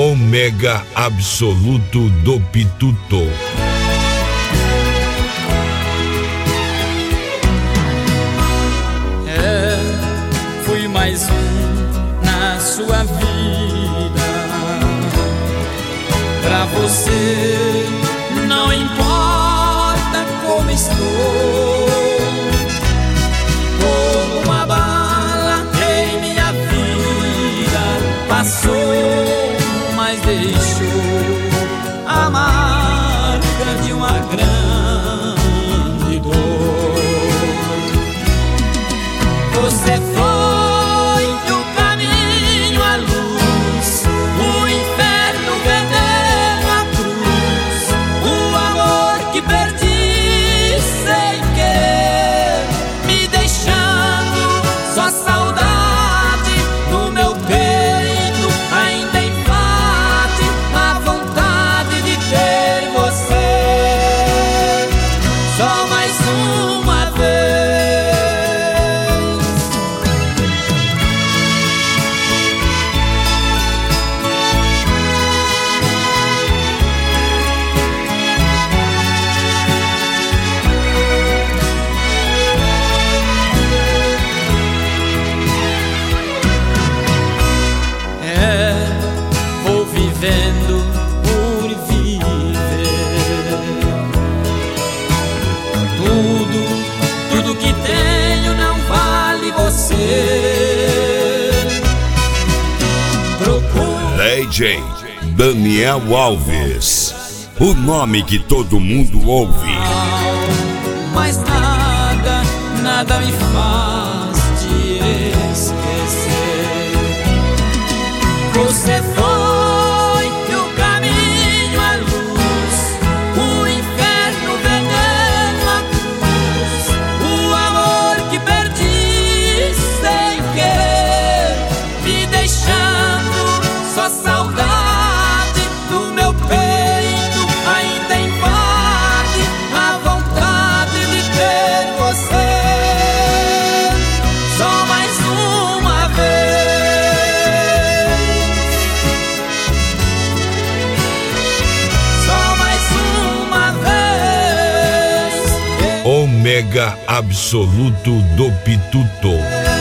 Ômega absoluto do Pituto. Fui mais um na sua vida. Pra você não importa como estou. Como uma bala em minha vida passou, mas deixou a marca de uma grande dor. Você foi o caminho, a luz, o inferno, o veneno, a cruz, o amor que perdi sem querer, me deixando só saudade no meu peito. Ainda invade a vontade de ter você só mais uma vez. Vou vivendo por viver. Tudo que tenho não vale você. Procuro DJ Daniel Alves, o nome que todo mundo ouve. mas nada me faz te esquecer. Você foi o caminho, a luz, o inferno, o veneno, a cruz, o amor que perdi sem querer, me deixando só saudade do meu peito. Ainda invade a vontade de ter você só mais uma vez. Ômega absoluto do Pituto.